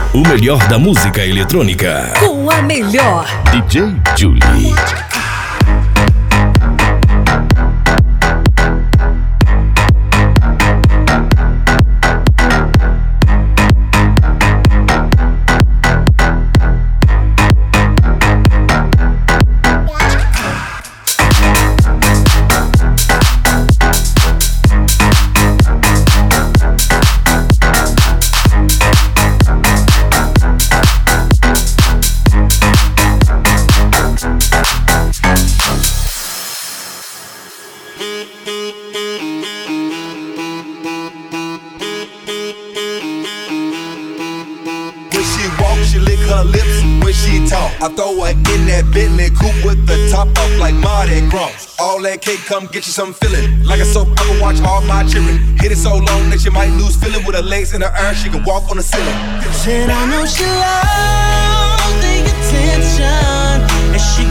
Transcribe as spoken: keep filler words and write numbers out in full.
O melhor da música eletrônica. Com a melhor D J Julie. I throw her in that Bentley coupe with the top off like Mardi Gras. All that cake, come get you some feeling. Like a soap, I can watch all my children. Hit it so long that you might lose feeling. With her legs in the air, she can walk on the ceiling. Said I know she loves the attention, and she